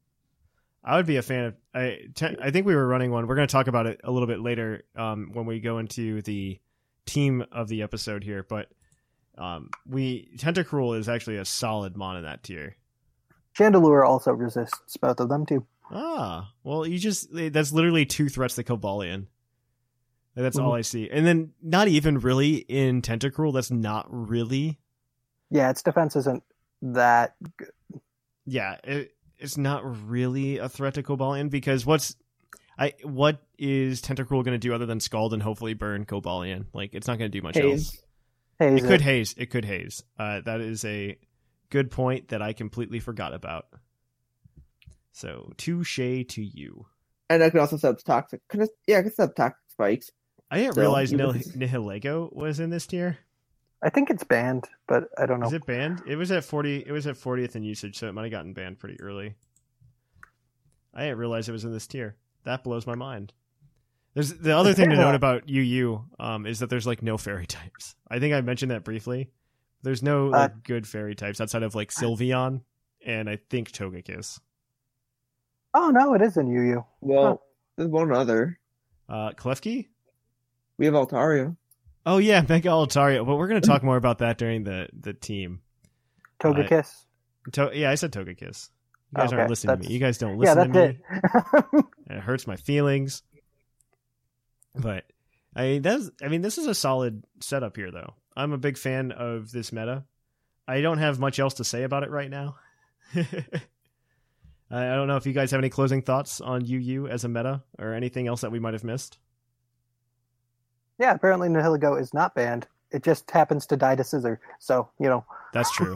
I would be a fan of. I ten, I think we were running one. We're going to talk about it a little bit later um, when we go into the team of the episode here. But um, we Tentacruel is actually a solid mon in that tier. Chandelure also resists both of them too. Ah, well, you just that's literally two threats to Cobalion. That's all Mhm. I see. And then not even really in Tentacruel. That's not really. Yeah, its defense isn't that good. Yeah, it, it's not really a threat to Cobalion because what's I what is Tentacruel going to do other than scald and hopefully burn Cobalion? Like it's not going to do much Haze. else. Haze It could it. haze. It could haze. Uh, that is a good point that I completely forgot about. So touche to you. And I can also set up toxic. Can I, yeah, I can set up toxic spikes. I didn't So, realize even Nihil- if it's- Nihilego was in this tier. I think it's banned, but I don't know. Is it banned? It was at forty. It was at fortieth in usage, so it might have gotten banned pretty early. I didn't realize it was in this tier. That blows my mind. There's the other thing to note about U U um, is that there's like no fairy types. I think I mentioned that briefly. There's no like Uh, good fairy types outside of like Sylveon and I think Togekiss. Oh no, it is in U U. Well, there's one other. Uh, Klefki? We have Altaria. Oh yeah, Mega Altaria. But we're going to talk more about that during the the team. Togekiss. To- yeah, I said Togekiss. You guys Okay, aren't listening to me. that's- You guys don't Yeah, listen that's to me. it. And it hurts my feelings. But I mean, that's I mean, this is a solid setup here, though. I'm a big fan of this meta. I don't have much else to say about it right now. I I don't know if you guys have any closing thoughts on U U as a meta or anything else that we might have missed. Yeah, apparently Nihilego is not banned. It just happens to die to Scissor. So, you know. That's true.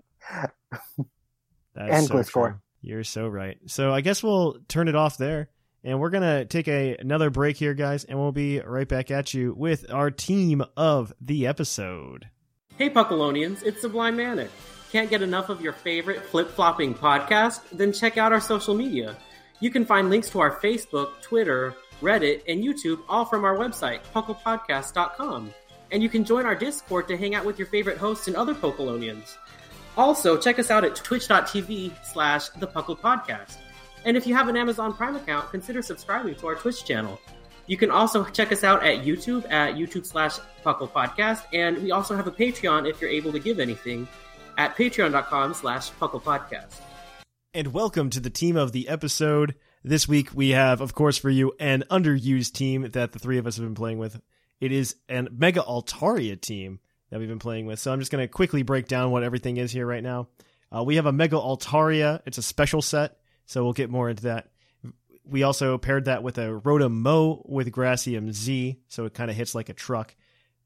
That's And so Gliscor. true. You're so right. So I guess we'll turn it off there. And we're going to take a another break here, guys, and we'll be right back at you with our team of the episode. Hey Puckalonians, it's Sublime Manic. Can't get enough of your favorite flip-flopping podcast? Then check out our social media. You can find links to our Facebook, Twitter, Reddit, and YouTube all from our website, puckle podcast dot com. And you can join our Discord to hang out with your favorite hosts and other Puckalonians. Also, check us out at twitch.tv slash the Puckle Podcast. And if you have an Amazon Prime account, consider subscribing to our Twitch channel. You can also check us out at YouTube at YouTube slash Puckle Podcast. And we also have a Patreon if you're able to give anything at patreon.com slash Puckle Podcast. And welcome to the team of the episode. This week we have, of course, for you, an underused team that the three of us have been playing with. It is an Mega Altaria team that we've been playing with. So I'm just going to quickly break down what everything is here right now. Uh, we have a Mega Altaria. It's a special set, so we'll get more into that. We also paired that with a Rotom-Mow with Gracium Z, so it kind of hits like a truck.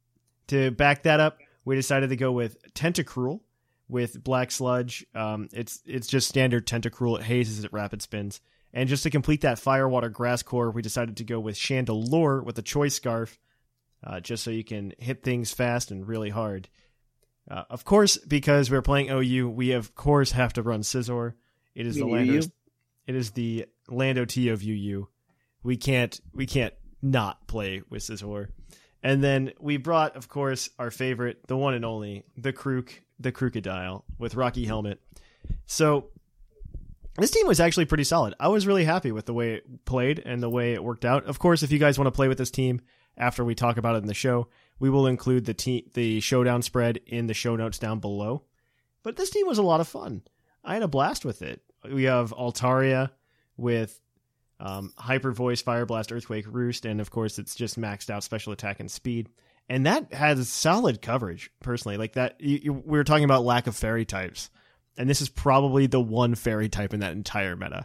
To back that up, we decided to go with Tentacruel with Black Sludge. Um, it's it's just standard Tentacruel. It hazes at rapid spins. And just to complete that Firewater Grass Core, we decided to go with Chandelure with a Choice Scarf, uh, just so you can hit things fast and really hard. Uh, of course, because we're playing O U, we of course have to run Scizor. It is You the mean Lando. U U? It is the Lando T of U U. We can't we can't not play with Scizor. And then we brought, of course, our favorite, the one and only, the Krook, the Crocodile with Rocky Helmet. So this team was actually pretty solid. I was really happy with the way it played and the way it worked out. Of course, if you guys want to play with this team after we talk about it in the show, we will include the te- the showdown spread in the show notes down below. But this team was a lot of fun. I had a blast with it. We have Altaria with um, Hyper Voice, Fire Blast, Earthquake, Roost, and of course it's just maxed out special attack and speed. And that has solid coverage, personally. Like that, you, you, we were talking about lack of fairy types, and this is probably the one fairy type in that entire meta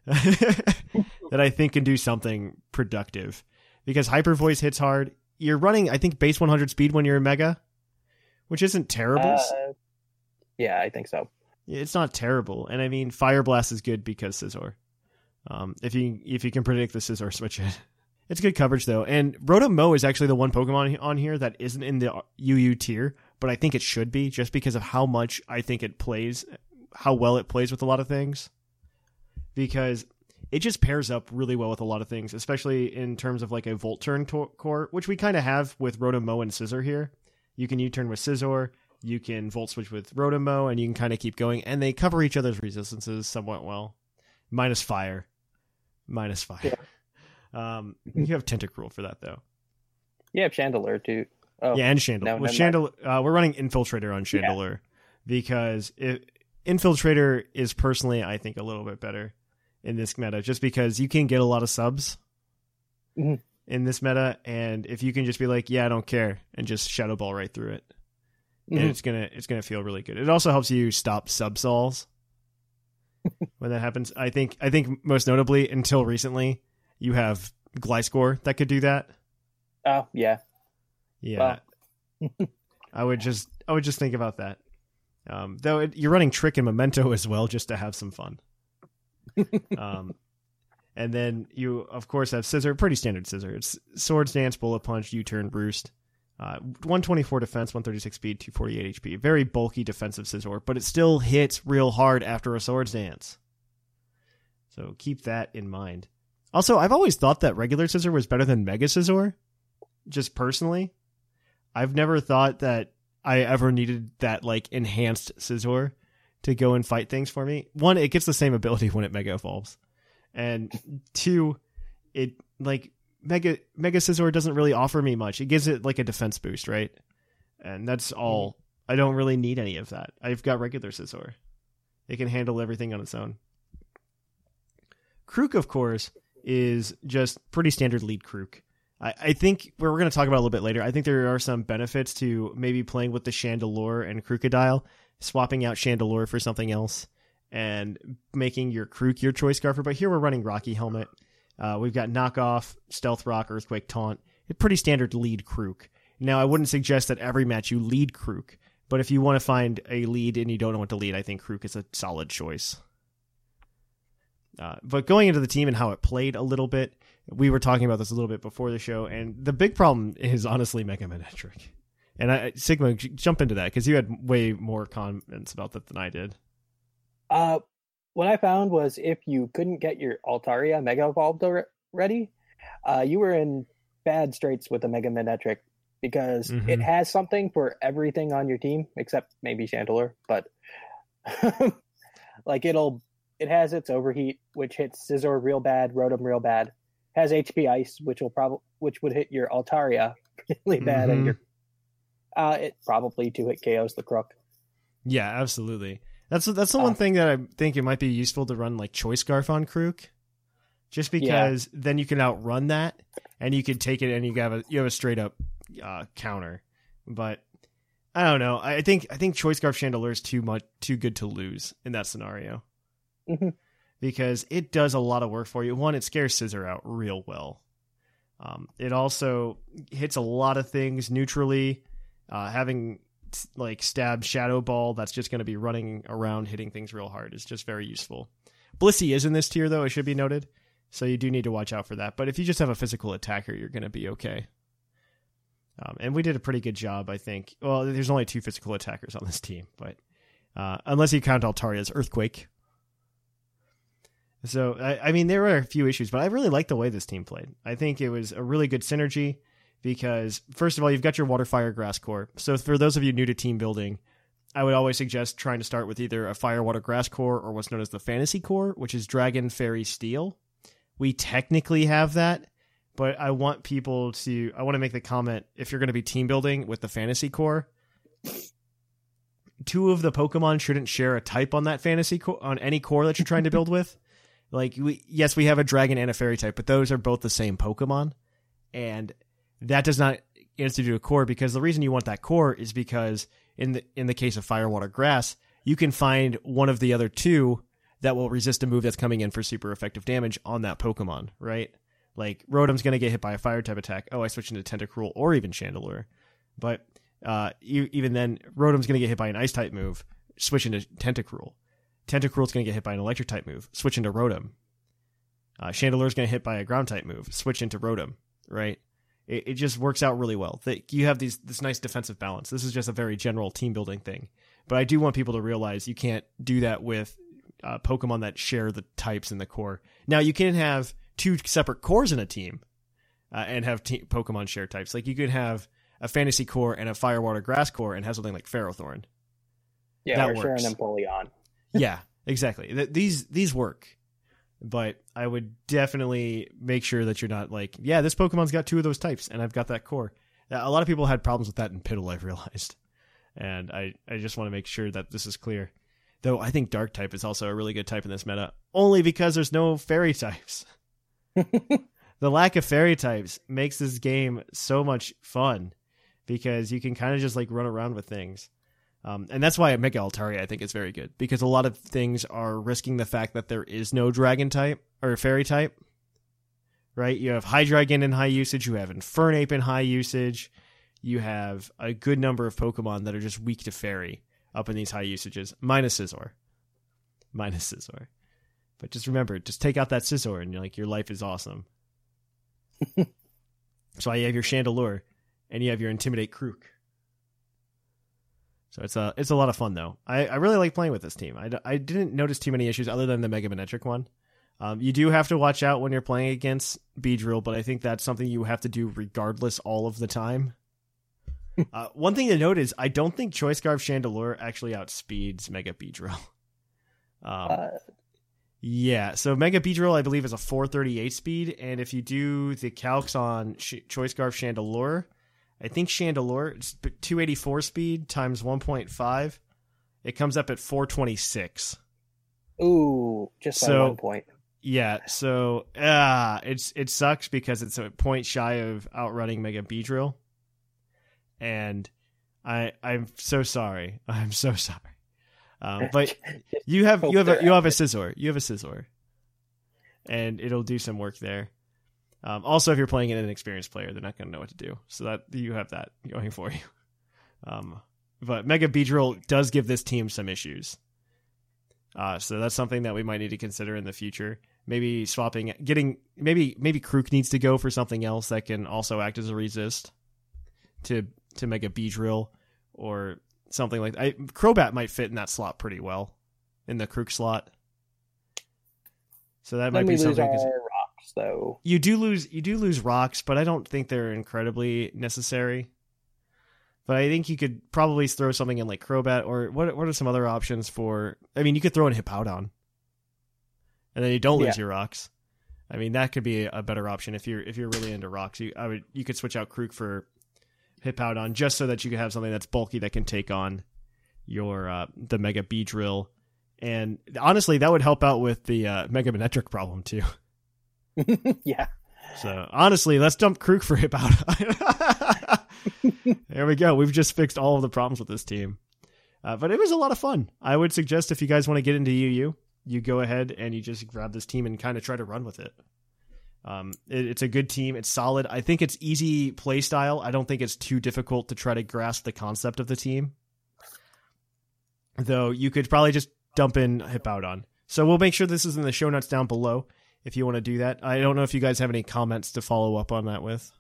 that I think can do something productive. Because Hyper Voice hits hard. You're running, I think, base one hundred speed when you're a Mega, which isn't terrible. Uh, yeah, I think so. It's not terrible. And I mean, Fire Blast is good because Scizor. Um, if you if you can predict the Scizor switch it. It's good coverage, though. And Rotom-Mow is actually the one Pokemon on here that isn't in the U U tier, but I think it should be, just because of how much I think it plays, how well it plays with a lot of things. Because it just pairs up really well with a lot of things, especially in terms of like a Volt Turn to- core, which we kind of have with Rotom-Mow and Scizor here. You can U-turn with Scizor, you can Volt Switch with Rotom-Mow, and you can kind of keep going, and they cover each other's resistances somewhat well. Minus fire. Minus fire. Yeah. Um, you have Tentacruel for that, though. You have Chandelure, too. Oh, yeah, and Chandelure. No, With Chandelure, uh, we're running Infiltrator on Chandelure, yeah. because it, Infiltrator is personally, I think, a little bit better in this meta, just because you can get a lot of subs mm-hmm. in this meta, and if you can just be like, yeah, I don't care, and just Shadow Ball right through it, mm-hmm. and it's gonna it's gonna feel really good. It also helps you stop Subsols when that happens. I think I think most notably, until recently, you have Gliscor that could do that. Oh, yeah. Yeah. Well. I would just I would just think about that. Um, though it, you're running Trick and Memento as well, just to have some fun. um, and then you, of course, have Scizor, pretty standard Scizor. It's Swords Dance, Bullet Punch, U-Turn, Roost. Uh, one twenty-four defense, one thirty-six speed, two forty-eight H P. Very bulky defensive Scizor, but it still hits real hard after a Swords Dance. So keep that in mind. Also, I've always thought that regular Scizor was better than Mega Scizor, just personally. I've never thought that I ever needed that like enhanced Scizor to go and fight things for me. One, it gets the same ability when it Mega Evolves. And two, it like Mega Mega Scizor doesn't really offer me much. It gives it like a defense boost, right? And that's all. I don't really need any of that. I've got regular Scizor. It can handle everything on its own. Krook, of course, is just pretty standard lead Krook. I, I think we're going to talk about it a little bit later. I think there are some benefits to maybe playing with the Chandelure and Krookodile, swapping out Chandelure for something else, and making your Krook your choice Scarfer. But here we're running Rocky Helmet. Uh, we've got Knockoff, Stealth Rock, Earthquake, Taunt. It's pretty standard lead Krook. Now, I wouldn't suggest that every match you lead Krook, but if you want to find a lead and you don't know what to lead, I think Krook is a solid choice. Uh, but going into the team and how it played a little bit, we were talking about this a little bit before the show, and the big problem is honestly Mega Manectric. And I, Sigma, jump into that, because you had way more comments about that than I did. Uh, what I found was if you couldn't get your Altaria Mega Evolved already, uh, you were in bad straits with the Mega Manectric, because mm-hmm. it has something for everything on your team, except maybe Chandelure, but like it'll It has its Overheat, which hits Scizor real bad, Rotom real bad. Has H P Ice, which will probably which would hit your Altaria really bad, mm-hmm. and your uh, it probably to hit K Os the Crook. Yeah, absolutely. That's that's the uh, one thing that I think it might be useful to run like Choice Scarf on Krook, just because yeah. then you can outrun that, and you can take it, and you have a you have a straight up uh, counter. But I don't know. I think I think Choice Scarf Chandelure is too much too good to lose in that scenario. Mm-hmm. Because it does a lot of work for you. One, it scares Scizor out real well. Um, it also hits a lot of things neutrally. Uh, having like stab Shadow Ball that's just going to be running around hitting things real hard is just very useful. Blissey is in this tier, though, it should be noted. So you do need to watch out for that. But if you just have a physical attacker, you're going to be okay. Um, and we did a pretty good job, I think. Well, there's only two physical attackers on this team, but uh, unless you count Altaria's Earthquake. So, I, I mean, there were a few issues, but I really liked the way this team played. I think it was a really good synergy because, first of all, you've got your Water, Fire, Grass core. So for those of you new to team building, I would always suggest trying to start with either a Fire, Water, Grass core or what's known as the Fantasy core, which is Dragon, Fairy, Steel. We technically have that, but I want people to, I want to make the comment, if you're going to be team building with the Fantasy core, two of the Pokemon shouldn't share a type on that Fantasy core, on any core that you're trying to build with. Like, we, yes, we have a dragon and a fairy type, but those are both the same Pokemon, and that does not Institute core, because the reason you want that core is because in the in the case of Fire, Water, Grass, you can find one of the other two that will resist a move that's coming in for super effective damage on that Pokemon, right? Like, Rotom's going to get hit by a fire type attack. Oh, I switch into Tentacruel or even Chandelure. But uh, you, even then, Rotom's going to get hit by an ice type move, switch into Tentacruel. Tentacruel's going to get hit by an electric type move, switch into Rotom. Uh, Chandelure's going to hit by a ground type move, switch into Rotom, right? It, it just works out really well. The, you have these this nice defensive balance. This is just a very general team building thing. But I do want people to realize you can't do that with uh, Pokemon that share the types in the core. Now, you can have two separate cores in a team uh, and have te- Pokemon share types. Like, you could have a Fantasy core and a Fire, Water, Grass core and have something like Ferrothorn. Yeah, that or works. sharing an Empoleon. Yeah, exactly. Th- these these work. But I would definitely make sure that you're not like, yeah, this Pokemon's got two of those types, and I've got that core. A lot of people had problems with that in Piddle, I've realized. And I, I just want to make sure that this is clear. Though I think Dark type is also a really good type in this meta, only because there's no Fairy types. The lack of Fairy types makes this game so much fun, because you can kind of just like run around with things. Um, and that's why Mega Altaria, I think, is very good, because a lot of things are risking the fact that there is no Dragon type or Fairy type, right? You have Hydreigon in high usage, you have Infernape in high usage, you have a good number of Pokemon that are just weak to Fairy up in these high usages, minus Scizor. Minus Scizor. But just remember, just take out that Scizor and you're like, your life is awesome. So you have your Chandelure, and you have your Intimidate Krook. So it's a, it's a lot of fun, though. I, I really like playing with this team. I, d- I didn't notice too many issues other than the Mega Manectric one. Um, you do have to watch out when you're playing against Beedrill, but I think that's something you have to do regardless all of the time. uh, one thing to note is I don't think Choice Scarf Chandelure actually outspeeds Mega Beedrill. Um, Uh, yeah, so Mega Beedrill, I believe, is a four thirty-eight speed, and if you do the calcs on Sh- Choice Scarf Chandelure, I think Chandelure, it's two eighty-four speed times one point five. It comes up at four twenty-six. Ooh, just by So- one point. Yeah, so uh, it's it sucks because it's a point shy of outrunning Mega Beedrill. And I I'm so sorry. I'm so sorry. Um, but you have you have a, you have a Scizor. You have a Scizor. And it'll do some work there. Um, also, if you're playing an inexperienced player, they're not going to know what to do. So that you have that going for you. Um, but Mega Beedrill does give this team some issues. Uh, so that's something that we might need to consider in the future. Maybe swapping, getting, maybe maybe Krook needs to go for something else that can also act as a resist to to Mega Beedrill or something like that. I, Crobat might fit in that slot pretty well, in the Krook slot. So that Then might we be lose something. our 'cause rocks, though. You do lose you do lose rocks, but I don't think they're incredibly necessary. But I think you could probably throw something in like Crobat, or what what are some other options for... I mean, you could throw in Hippowdon. And then you don't lose Yeah. your rocks. I mean, that could be a better option if you're if you're really into rocks. You I would you could switch out Krook for Hippowdon just so that you could have something that's bulky that can take on your uh, the Mega Beedrill. And honestly, that would help out with the uh, Mega Manectric problem too. Yeah. So honestly, let's dump Krook for Hippowdon. There we go. We've just fixed all of the problems with this team. Uh, but it was a lot of fun. I would suggest if you guys want to get into U U, you go ahead and you just grab this team and kind of try to run with it. Um, it, it's a good team. It's solid. I think it's easy play style. I don't think it's too difficult to try to grasp the concept of the team. Though you could probably just dump in Hippowdon. So we'll make sure this is in the show notes down below if you want to do that. I don't know if you guys have any comments to follow up on that with.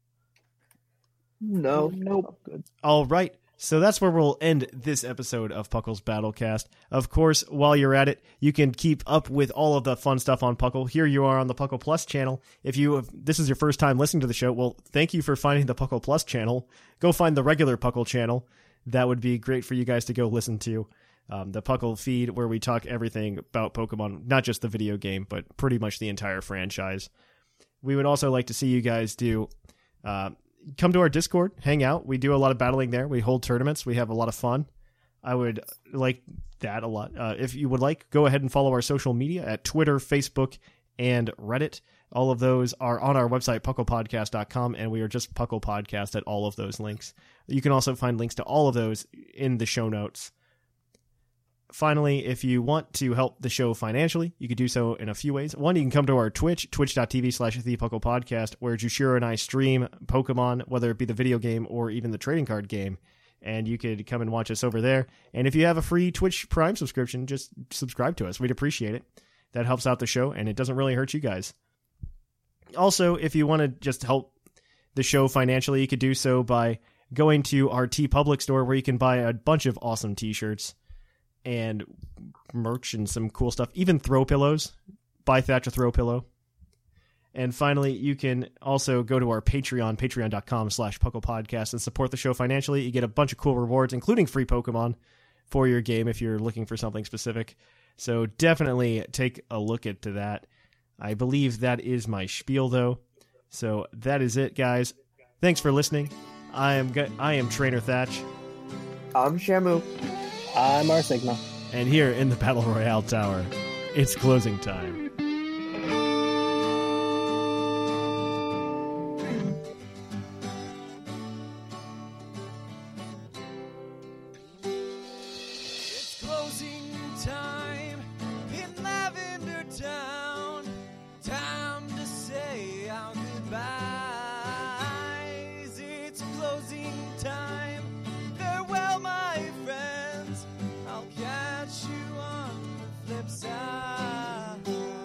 No, Nope. Good. All right. So that's where we'll end this episode of Puckle's Battlecast. Of course, while you're at it, you can keep up with all of the fun stuff on Puckle. Here you are on the Puckle Plus channel. If you have, this is your first time listening to the show, well, thank you for finding the Puckle Plus channel. Go find the regular Puckle channel. That would be great for you guys to go listen to. Um, the Puckle feed, where we talk everything about Pokemon, not just the video game, but pretty much the entire franchise. We would also like to see you guys do... Uh, come to our Discord, hang out. We do a lot of battling there. We hold tournaments. We have a lot of fun. I would like that a lot. Uh, if you would like, go ahead and follow our social media at Twitter, Facebook, and Reddit. All of those are on our website, puckle podcast dot com, and we are just Puckle Podcast at all of those links. You can also find links to all of those in the show notes. Finally, if you want to help the show financially, you could do so in a few ways. One, you can come to our Twitch, twitch.tv slash the Puckle Podcast, where Jushiro and I stream Pokemon, whether it be the video game or even the trading card game, and you could come and watch us over there. And if you have a free Twitch Prime subscription, just subscribe to us. We'd appreciate it. That helps out the show, and it doesn't really hurt you guys. Also, if you want to just help the show financially, you could do so by going to our TeePublic store, where you can buy a bunch of awesome t-shirts and merch and some cool stuff, even throw pillows. Buy Thatch a throw pillow. And finally, you can also go to our Patreon, patreon.com slash Puckle Podcast, and support the show financially. You get a bunch of cool rewards, including free Pokemon for your game if you're looking for something specific. So definitely take a look into that. I believe that is my spiel, though. So that is it, guys. Thanks for listening. I am I am Trainer Thatch. I'm Shamu. I'm R Sigma. And here in the Battle Royale Tower, it's closing time. It's closing time in Lavender Town. Time to say our goodbyes. It's closing time. Farewell, my friends. I'll catch you on the flip side.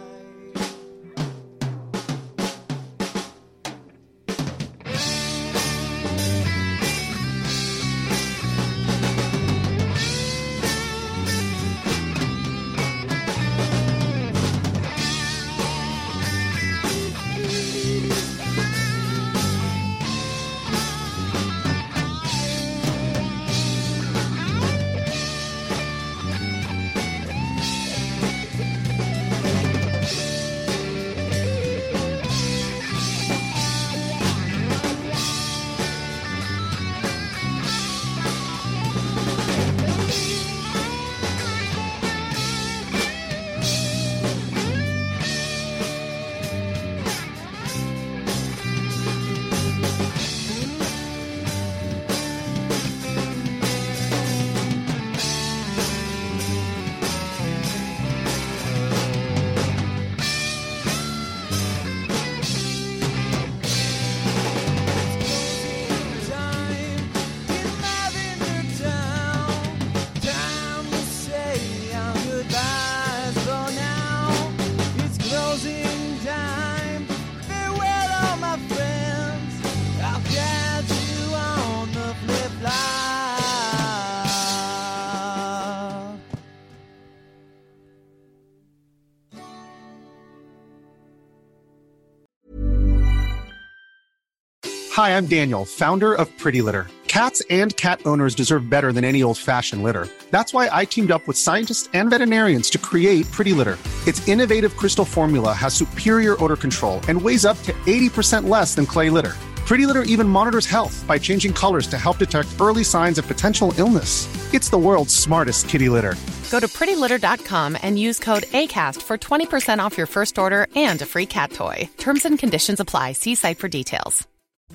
Hi, I'm Daniel, founder of Pretty Litter. Cats and cat owners deserve better than any old-fashioned litter. That's why I teamed up with scientists and veterinarians to create Pretty Litter. Its innovative crystal formula has superior odor control and weighs up to eighty percent less than clay litter. Pretty Litter even monitors health by changing colors to help detect early signs of potential illness. It's the world's smartest kitty litter. Go to pretty litter dot com and use code ACAST for twenty percent off your first order and a free cat toy. Terms and conditions apply. See site for details.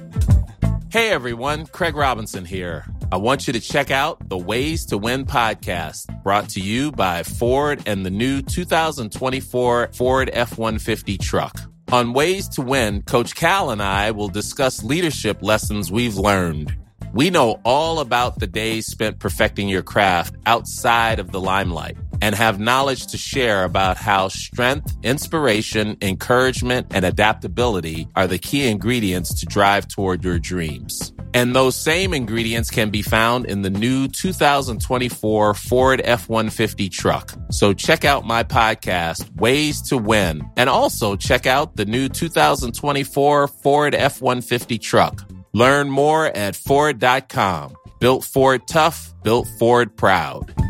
Hey everyone, Craig Robinson here. I want you to check out the Ways to Win podcast, brought to you by Ford and the new two thousand twenty-four Ford F one fifty truck. On Ways to Win, Coach Cal and I will discuss leadership lessons we've learned. We know all about the days spent perfecting your craft outside of the limelight and have knowledge to share about how strength, inspiration, encouragement, and adaptability are the key ingredients to drive toward your dreams. And those same ingredients can be found in the new two thousand twenty-four Ford F one fifty truck. So check out my podcast, Ways to Win, and also check out the new two thousand twenty-four Ford F one fifty truck. Learn more at Ford dot com. Built Ford tough, built Ford proud.